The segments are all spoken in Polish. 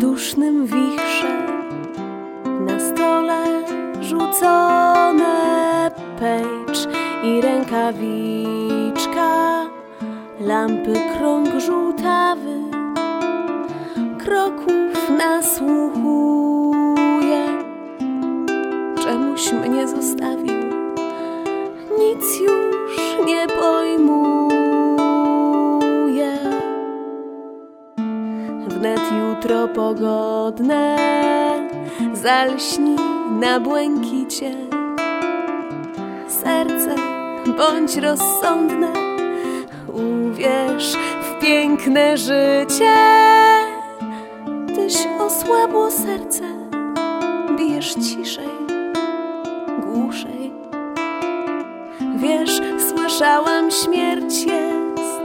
dusznym wichrze, na stole rzucone pejcz i rękawiczka, lampy krąg żółtawy, kroków nasłuchuje. Czemuś mnie zostawił, nic już nie pojmuję. Wnet jutro pogodne zalśni na błękicie. Serce, bądź rozsądne, uwierz w piękne życie. Tyś osłabło serce, bijesz ciszej, głuszej. Wiesz, słyszałam, śmierć jest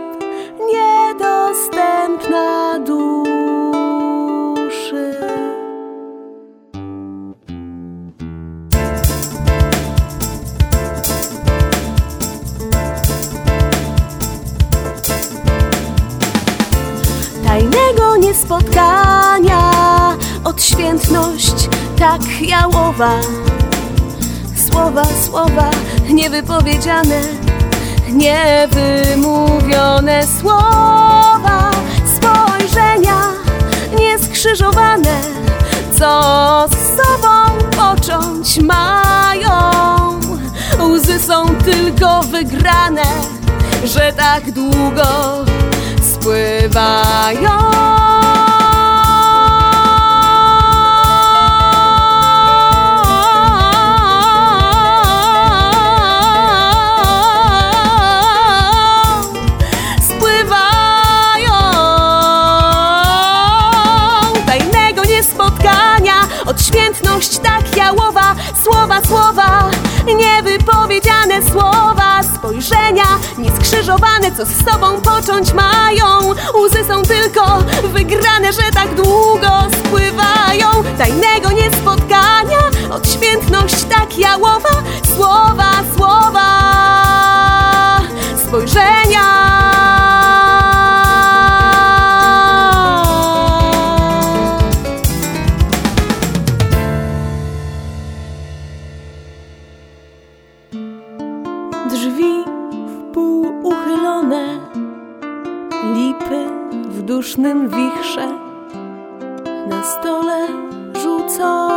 niedostępna duszy. Tajnego niespotkania, odświętność tak jałowa. Słowa, słowa niewypowiedziane, niewymówione słowa. Spojrzenia nieskrzyżowane, co z sobą począć mają. Łzy są tylko wygrane, że tak długo spływają. Odświętność tak jałowa, słowa, słowa, niewypowiedziane słowa. Spojrzenia nieskrzyżowane, co z sobą począć mają. Łzy są tylko wygrane, że tak długo spływają. Tajnego niespotkania, odświętność tak jałowa, słowa, słowa, spojrzenia. Drzwi wpół uchylone, lipy w dusznym wichrze, na stole rzucone